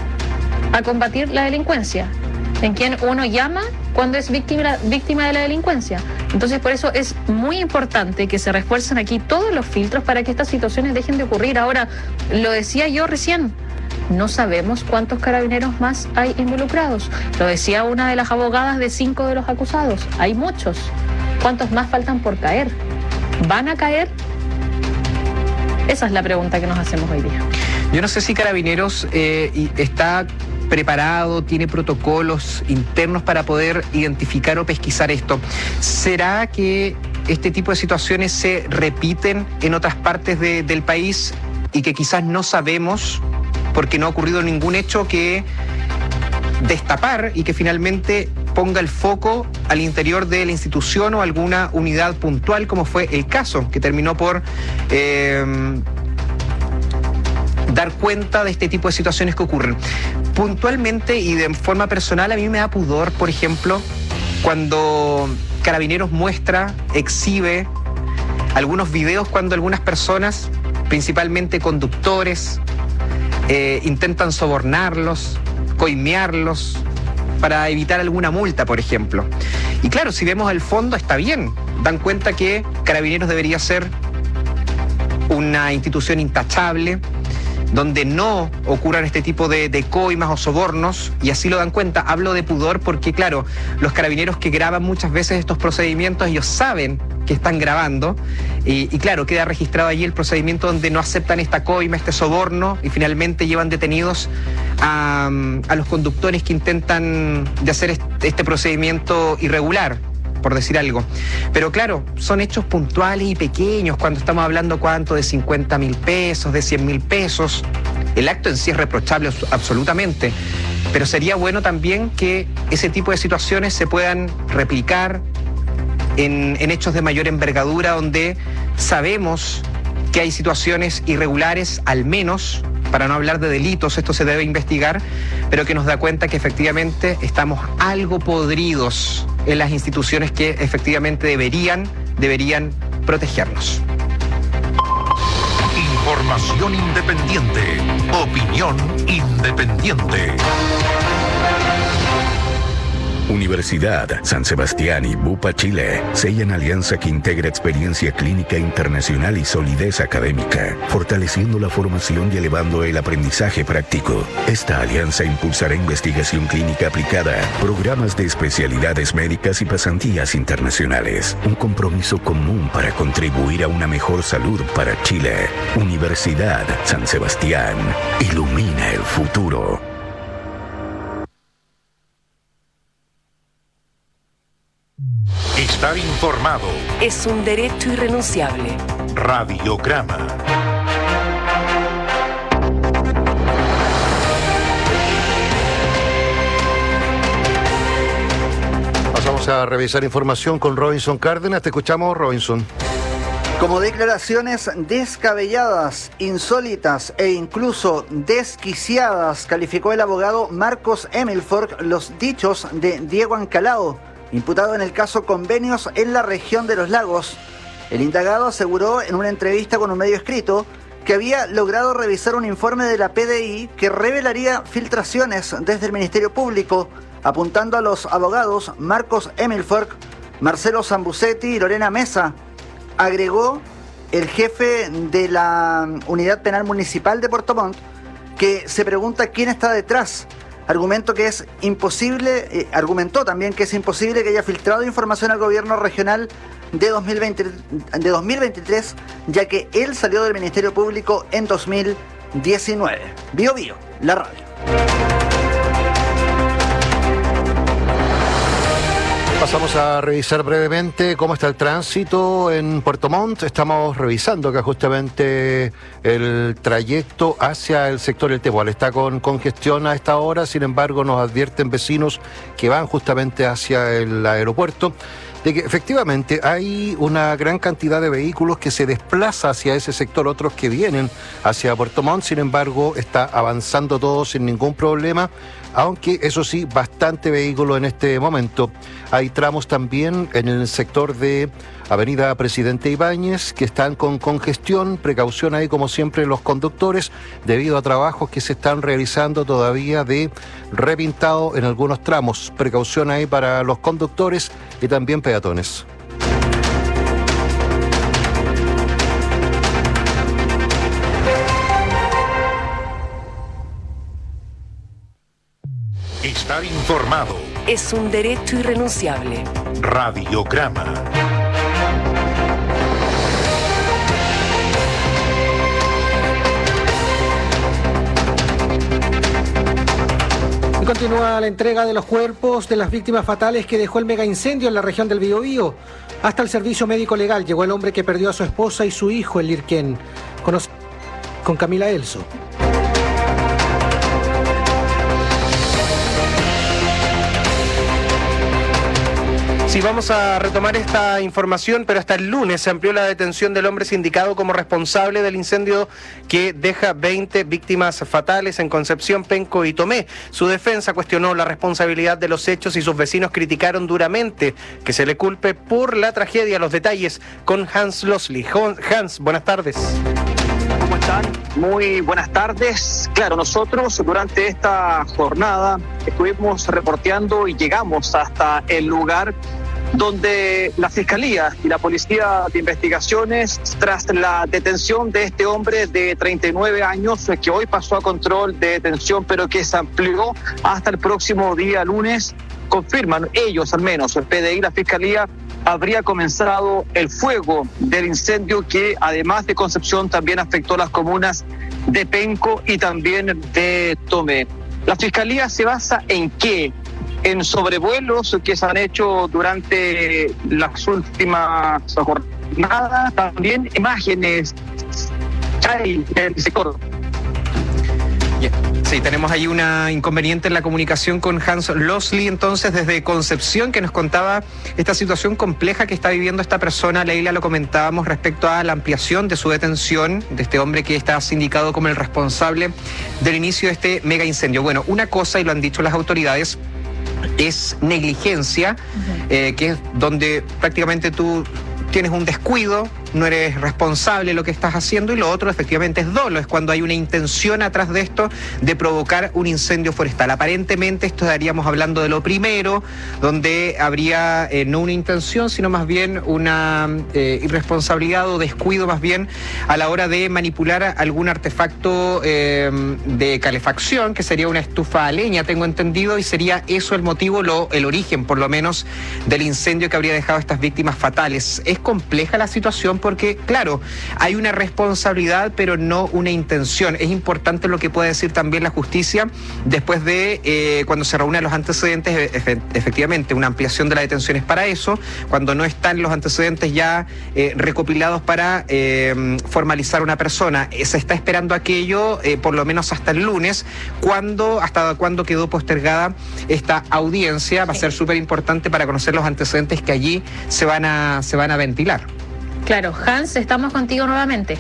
a combatir la delincuencia, en quien uno llama cuando es víctima, víctima de la delincuencia. Entonces por eso es muy importante que se refuercen aquí todos los filtros para que estas situaciones dejen de ocurrir. Ahora, lo decía yo recién, no sabemos cuántos carabineros más hay involucrados. Lo decía una de las abogadas de cinco de los acusados. Hay muchos. ¿Cuántos más faltan por caer? ¿Van a caer? Esa es la pregunta que nos hacemos hoy día. Yo no sé si Carabineros eh, está preparado, tiene protocolos internos para poder identificar o pesquisar esto. ¿Será que este tipo de situaciones se repiten en otras partes de, del país y que quizás no sabemos porque no ha ocurrido ningún hecho que destapar y que finalmente ponga el foco al interior de la institución o alguna unidad puntual, como fue el caso, que terminó por eh, dar cuenta de este tipo de situaciones que ocurren? Puntualmente y de forma personal, a mí me da pudor, por ejemplo, cuando Carabineros muestra, exhibe algunos videos cuando algunas personas, principalmente conductores, eh, intentan sobornarlos, coimearlos, para evitar alguna multa, por ejemplo. Y claro, si vemos el fondo, está bien. Dan cuenta que Carabineros debería ser una institución intachable, donde no ocurran este tipo de, de coimas o sobornos, y así lo dan cuenta. Hablo de pudor porque, claro, los carabineros que graban muchas veces estos procedimientos, ellos saben que están grabando, y, y claro, queda registrado allí el procedimiento donde no aceptan esta coima, este soborno, y finalmente llevan detenidos a, a los conductores que intentan de hacer este, este procedimiento irregular. por decir algo. Pero claro, son hechos puntuales y pequeños cuando estamos hablando cuánto de cincuenta mil pesos, de cien mil pesos. El acto en sí es reprochable absolutamente, pero sería bueno también que ese tipo de situaciones se puedan replicar en, en hechos de mayor envergadura, donde sabemos que hay situaciones irregulares, al menos, para no hablar de delitos, esto se debe investigar, pero que nos da cuenta que efectivamente estamos algo podridos en las instituciones que efectivamente deberían, deberían protegernos. Información independiente. Opinión independiente. Universidad San Sebastián y Bupa Chile sellan alianza que integra experiencia clínica internacional y solidez académica, fortaleciendo la formación y elevando el aprendizaje práctico. Esta alianza impulsará investigación clínica aplicada, programas de especialidades médicas y pasantías internacionales. Un compromiso común para contribuir a una mejor salud para Chile. Universidad San Sebastián. Ilumina el futuro. Estar informado es un derecho irrenunciable. Radiograma. Pasamos a revisar información con Robinson Cárdenas. Te escuchamos, Robinson. Como declaraciones descabelladas, insólitas e incluso desquiciadas, calificó el abogado Marcos Emilfork los dichos de Diego Ancalao, imputado en el caso Convenios en la región de los lagos. El indagado aseguró en una entrevista con un medio escrito que había logrado revisar un informe de la P D I que revelaría filtraciones desde el Ministerio Público, apuntando a los abogados Marcos Emilfork, Marcelo Zambucetti y Lorena Mesa. Agregó el jefe de la Unidad Penal Municipal de Puerto Montt, que se pregunta quién está detrás. Argumento que es imposible, eh, argumentó también que es imposible que haya filtrado información al gobierno regional de dos mil veinte, de dos mil veintitrés, ya que él salió del Ministerio Público en dos mil diecinueve. Bio Bio, la radio. Pasamos a revisar brevemente cómo está el tránsito en Puerto Montt. Estamos revisando acá justamente el trayecto hacia el sector El Tepual. Está con congestión a esta hora, sin embargo nos advierten vecinos que van justamente hacia el aeropuerto de que efectivamente hay una gran cantidad de vehículos que se desplaza hacia ese sector, otros que vienen hacia Puerto Montt. Sin embargo, está avanzando todo sin ningún problema, aunque eso sí, bastante vehículo en este momento. Hay tramos también en el sector de Avenida Presidente Ibáñez que están con congestión. Precaución ahí, como siempre, los conductores, debido a trabajos que se están realizando todavía de repintado en algunos tramos. Precaución ahí para los conductores y también peatones. Estar informado es un derecho irrenunciable. Radiograma. Y continúa la entrega de los cuerpos de las víctimas fatales que dejó el mega incendio en la región del Biobío. Hasta el servicio médico legal llegó el hombre que perdió a su esposa y su hijo en Lirquén. Conoce con Camila Elso. Sí, vamos a retomar esta información, pero hasta el lunes se amplió la detención del hombre sindicado como responsable del incendio que deja veinte víctimas fatales en Concepción, Penco y Tomé. Su defensa cuestionó la responsabilidad de los hechos y sus vecinos criticaron duramente que se le culpe por la tragedia. Los detalles con Hans Losli. Hans, buenas tardes. ¿Cómo están? Muy buenas tardes. Claro, nosotros durante esta jornada estuvimos reporteando y llegamos hasta el lugar donde la Fiscalía y la Policía de Investigaciones, tras la detención de este hombre de treinta y nueve años, que hoy pasó a control de detención, pero que se amplió hasta el próximo día lunes, confirman ellos al menos, el P D I y la Fiscalía, habría comenzado el fuego del incendio que además de Concepción también afectó las comunas de Penco y también de Tomé. La Fiscalía se basa en qué? en sobrevuelos que se han hecho durante las últimas jornadas, también imágenes hay en el sector. Sí, tenemos ahí un inconveniente en la comunicación con Hans Losley, entonces desde Concepción, que nos contaba esta situación compleja que está viviendo esta persona. Leila, lo comentábamos respecto a la ampliación de su detención, de este hombre que está sindicado como el responsable del inicio de este mega incendio. Bueno, una cosa, y lo han dicho las autoridades, es negligencia, uh-huh. eh, que es donde prácticamente tú tienes un descuido, no eres responsable de lo que estás haciendo, y lo otro efectivamente es dolo, es cuando hay una intención atrás de esto de provocar un incendio forestal. Aparentemente esto estaríamos hablando de lo primero, donde habría eh, no una intención, sino más bien una eh, irresponsabilidad o descuido más bien a la hora de manipular algún artefacto eh, de calefacción, que sería una estufa a leña, tengo entendido, y sería eso el motivo, lo, el origen por lo menos del incendio que habría dejado estas víctimas fatales. Es compleja la situación porque, claro, hay una responsabilidad, pero no una intención. Es importante lo que puede decir también la justicia después de eh, cuando se reúnen los antecedentes, efe, efectivamente, una ampliación de la detención es para eso, cuando no están los antecedentes ya eh, recopilados para eh, formalizar una persona. Eh, se está esperando aquello eh, por lo menos hasta el lunes, cuando, hasta cuando quedó postergada esta audiencia. Va a ser súper importante para conocer los antecedentes que allí se van a, se van a ventilar. Claro, Hans, estamos contigo nuevamente.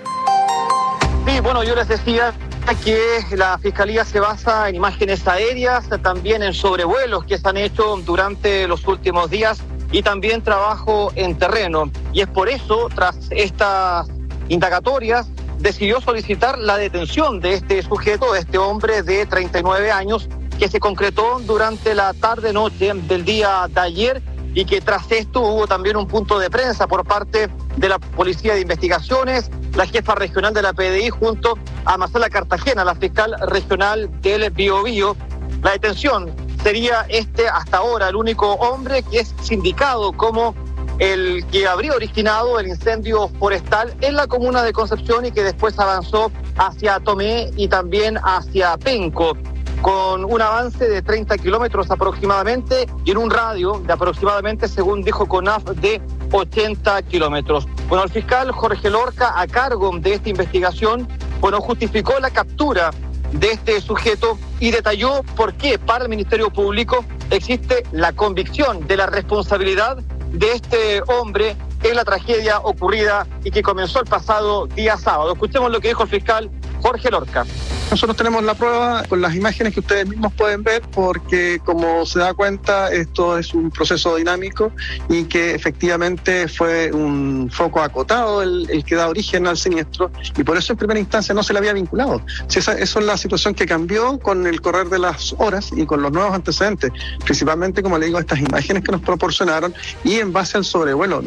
Sí, bueno, yo les decía que la Fiscalía se basa en imágenes aéreas, también en sobrevuelos que se han hecho durante los últimos días y también trabajo en terreno. Y es por eso, tras estas indagatorias, decidió solicitar la detención de este sujeto, de este hombre de treinta y nueve años, que se concretó durante la tarde-noche del día de ayer, y que tras esto hubo también un punto de prensa por parte de la Policía de Investigaciones, la jefa regional de la P D I, junto a Marcela Cartagena, la fiscal regional del Biobío. La detención sería este, hasta ahora, el único hombre que es sindicado como el que habría originado el incendio forestal en la comuna de Concepción y que después avanzó hacia Tomé y también hacia Penco, con un avance de treinta kilómetros aproximadamente y en un radio de aproximadamente, según dijo CONAF, de ochenta kilómetros. Bueno, el fiscal Jorge Lorca, a cargo de esta investigación, bueno, justificó la captura de este sujeto y detalló por qué para el Ministerio Público existe la convicción de la responsabilidad de este hombre en la tragedia ocurrida y que comenzó el pasado día sábado. Escuchemos lo que dijo el fiscal Jorge Lorca. Nosotros tenemos la prueba con las imágenes que ustedes mismos pueden ver, porque como se da cuenta, esto es un proceso dinámico y que efectivamente fue un foco acotado el, el que da origen al siniestro, y por eso en primera instancia no se le había vinculado. Si esa, eso es la situación que cambió con el correr de las horas y con los nuevos antecedentes, principalmente, como le digo, estas imágenes que nos proporcionaron y en base al sobrevuelo.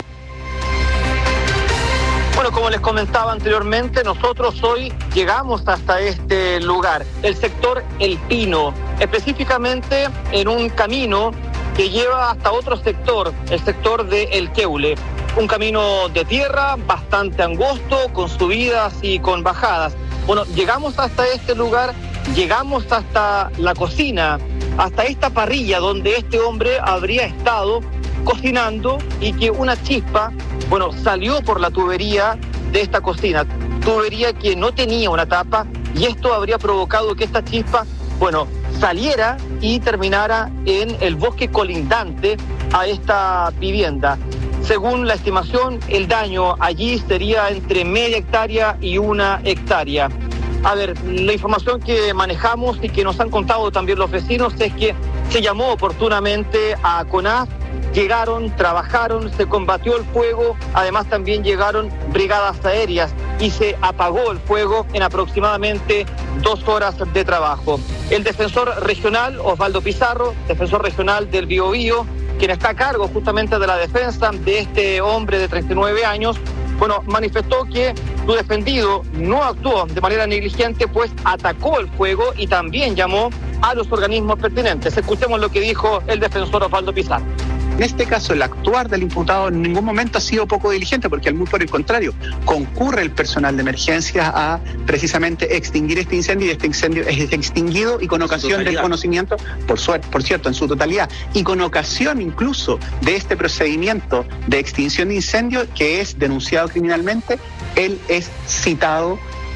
Bueno, como les comentaba anteriormente, nosotros hoy llegamos hasta este lugar, el sector El Pino, específicamente en un camino que lleva hasta otro sector, el sector de El Queule. Un camino de tierra bastante angosto, con subidas y con bajadas. Bueno, llegamos hasta este lugar, llegamos hasta la cocina, hasta esta parrilla donde este hombre habría estado cocinando y que una chispa, bueno, salió por la tubería de esta cocina, tubería que no tenía una tapa, y esto habría provocado que esta chispa, bueno, saliera y terminara en el bosque colindante a esta vivienda. Según la estimación, el daño allí sería entre media hectárea y una hectárea. A ver, la información que manejamos y que nos han contado también los vecinos es que se llamó oportunamente a CONAF, llegaron, trabajaron, se combatió el fuego, además también llegaron brigadas aéreas y se apagó el fuego en aproximadamente dos horas de trabajo. El defensor regional, Osvaldo Pizarro, defensor regional del Biobío, quien está a cargo justamente de la defensa de este hombre de treinta y nueve años, bueno, manifestó que su defendido no actuó de manera negligente, pues atacó el fuego y también llamó a los organismos pertinentes. Escuchemos lo que dijo el defensor Osvaldo Pizarro. En este caso, el actuar del imputado en ningún momento ha sido poco diligente, porque al muy por el contrario, concurre el personal de emergencias a precisamente extinguir este incendio, y este incendio es extinguido y con ocasión del conocimiento, por, suerte, por cierto, en su totalidad, y con ocasión incluso de este procedimiento de extinción de incendio que es denunciado criminalmente, él es citado.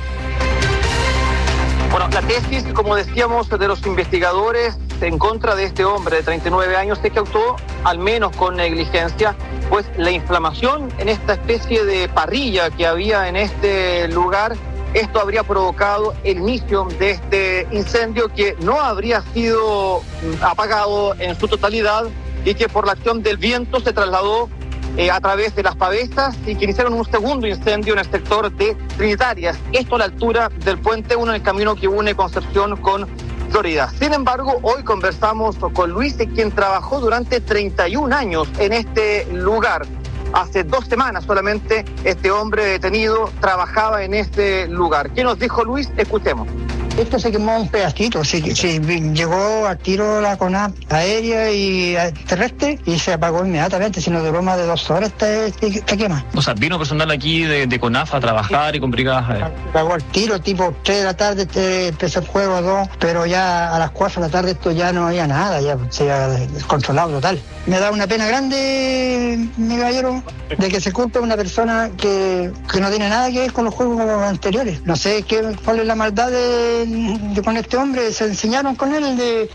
Bueno, la tesis, como decíamos, de los investigadores en contra de este hombre de treinta y nueve años es que actuó al menos con negligencia, pues la inflamación en esta especie de parrilla que había en este lugar, esto habría provocado el inicio de este incendio que no habría sido apagado en su totalidad y que por la acción del viento se trasladó Eh, a través de las pavesas y que iniciaron un segundo incendio en el sector de Trinitarias. Esto a la altura del puente uno en el camino que une Concepción con Florida. Sin embargo, hoy conversamos con Luis, quien trabajó durante treinta y un años en este lugar. Hace dos semanas solamente este hombre detenido trabajaba en este lugar. ¿Qué nos dijo Luis? Escuchemos. Esto se quemó un pedacito, se, se llegó al tiro la CONAF aérea y terrestre y se apagó inmediatamente, si no duró más de dos horas esta, esta quema. O sea, vino personal aquí de, de CONAF a trabajar y con brigadas. Se apagó al tiro, tipo tres de la tarde este, empezó el juego a dos, pero ya a las cuatro de la tarde esto ya no había nada, ya se había descontrolado total. Me da una pena grande, mi caballero, de que se culpe a una persona que, que no tiene nada que ver con los juegos anteriores. No sé qué, cuál es la maldad de De con este hombre, se enseñaron con él de...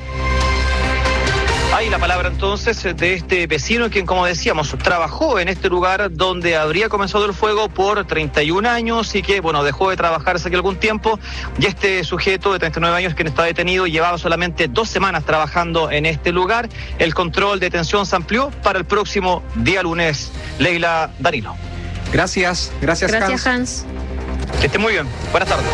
Ahí la palabra entonces de este vecino quien, como decíamos, trabajó en este lugar donde habría comenzado el fuego por treinta y un años y que, bueno, dejó de trabajar hace algún tiempo, y este sujeto de treinta y nueve años quien está detenido llevaba solamente dos semanas trabajando en este lugar. El control de detención se amplió para el próximo día lunes. Leila, Danilo. Gracias, gracias, Gracias, Hans. Hans. Que esté muy bien. Buenas tardes.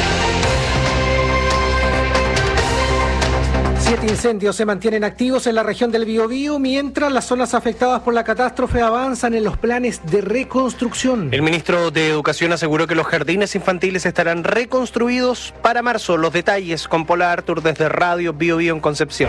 Siete incendios se mantienen activos en la región del Biobío, mientras las zonas afectadas por la catástrofe avanzan en los planes de reconstrucción. El ministro de Educación aseguró que los jardines infantiles estarán reconstruidos para marzo. Los detalles con Paula Artur desde Radio Biobío en Concepción.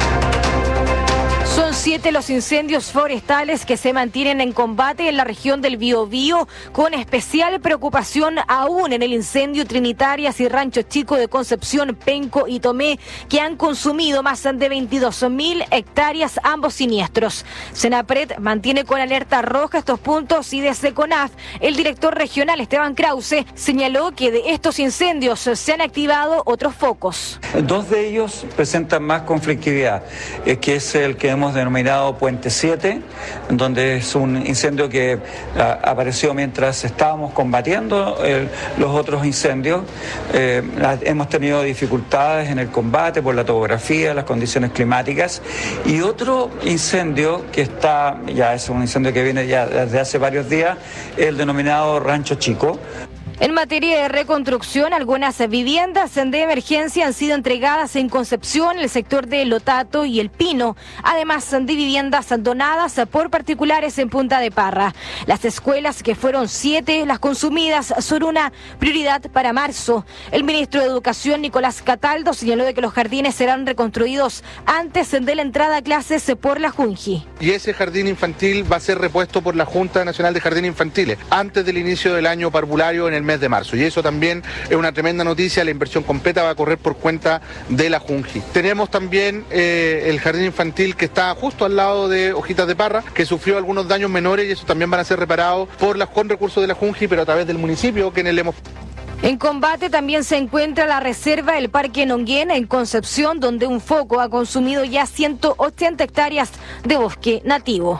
Son siete los incendios forestales que se mantienen en combate en la región del Biobío, con especial preocupación aún en el incendio Trinitarias y Rancho Chico de Concepción, Penco y Tomé, que han consumido más de veintidós mil hectáreas, ambos siniestros. Senapred mantiene con alerta roja estos puntos y desde CONAF, el director regional Esteban Krause señaló que de estos incendios se han activado otros focos. Dos de ellos presentan más conflictividad, eh, que es el que hemos denominado Puente siete, donde es un incendio que a, apareció mientras estábamos combatiendo el, los otros incendios. Eh, la, hemos tenido dificultades en el combate por la topografía, las condiciones climáticas, y otro incendio que está, ya es un incendio que viene ya desde hace varios días, el denominado Rancho Chico. En materia de reconstrucción, algunas viviendas de emergencia han sido entregadas en Concepción, el sector de Lotato y El Pino, además de viviendas donadas por particulares en Punta de Parra. Las escuelas, que fueron siete las consumidas, son una prioridad para marzo. El ministro de Educación, Nicolás Cataldo, señaló de que los jardines serán reconstruidos antes de la entrada a clases por la Junji. Y ese jardín infantil va a ser repuesto por la Junta Nacional de Jardines Infantiles antes del inicio del año parvulario en el mes de marzo, y eso también es una tremenda noticia. La inversión completa va a correr por cuenta de la Junji. Tenemos también eh, el jardín infantil que está justo al lado de Hojitas de Parra, que sufrió algunos daños menores, y eso también van a ser reparados por las, con recursos de la Junji, pero a través del municipio, que en el hemos... En combate también se encuentra la reserva del Parque Nonguén en Concepción, donde un foco ha consumido ya ciento ochenta hectáreas de bosque nativo.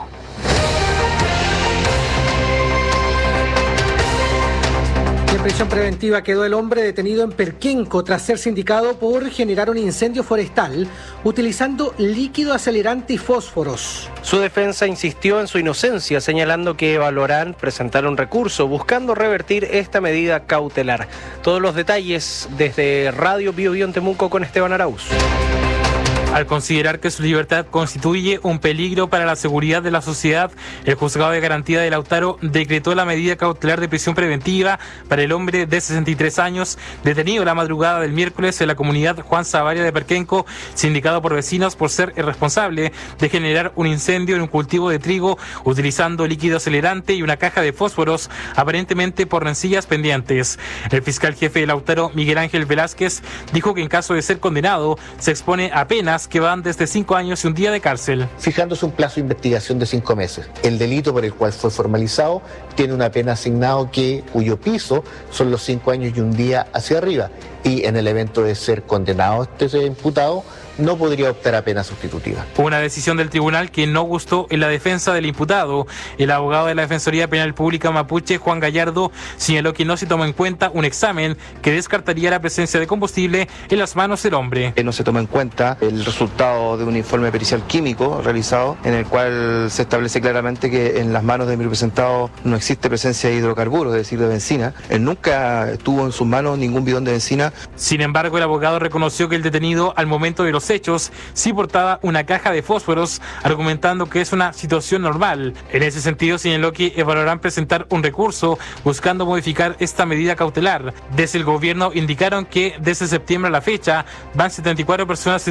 En prisión preventiva quedó el hombre detenido en Perquenco tras ser sindicado por generar un incendio forestal utilizando líquido acelerante y fósforos. Su defensa insistió en su inocencia, señalando que evaluarán presentar un recurso buscando revertir esta medida cautelar. Todos los detalles desde Radio Biobío en Temuco con Esteban Arauz. Al considerar que su libertad constituye un peligro para la seguridad de la sociedad, el Juzgado de Garantía de Lautaro decretó la medida cautelar de prisión preventiva para el hombre de sesenta y tres años, detenido la madrugada del miércoles en la comunidad Juan Savaria de Perquenco, sindicado por vecinos por ser el responsable de generar un incendio en un cultivo de trigo utilizando líquido acelerante y una caja de fósforos, aparentemente por rencillas pendientes. El fiscal jefe de Lautaro, Miguel Ángel Velázquez, dijo que en caso de ser condenado, se expone a penas que van desde cinco años y un día de cárcel. Fijándose un plazo de investigación de cinco meses. El delito por el cual fue formalizado tiene una pena asignado que, cuyo piso son los cinco años y un día hacia arriba. Y en el evento de ser condenado este imputado, no podría optar a pena sustitutiva. Una decisión del tribunal que no gustó en la defensa del imputado. El abogado de la Defensoría Penal Pública Mapuche, Juan Gallardo, señaló que no se tomó en cuenta un examen que descartaría la presencia de combustible en las manos del hombre. No se toma en cuenta el resultado de un informe pericial químico realizado, en el cual se establece claramente que en las manos de mi representado no existe presencia de hidrocarburos, es decir, de benzina. Él nunca tuvo en sus manos ningún bidón de benzina. Sin embargo, el abogado reconoció que el detenido, al momento de los hechos, sí portaba una caja de fósforos, argumentando que es una situación normal. En ese sentido, señaló que evaluarán presentar un recurso buscando modificar esta medida cautelar. Desde el gobierno indicaron que desde septiembre a la fecha van setenta y cuatro personas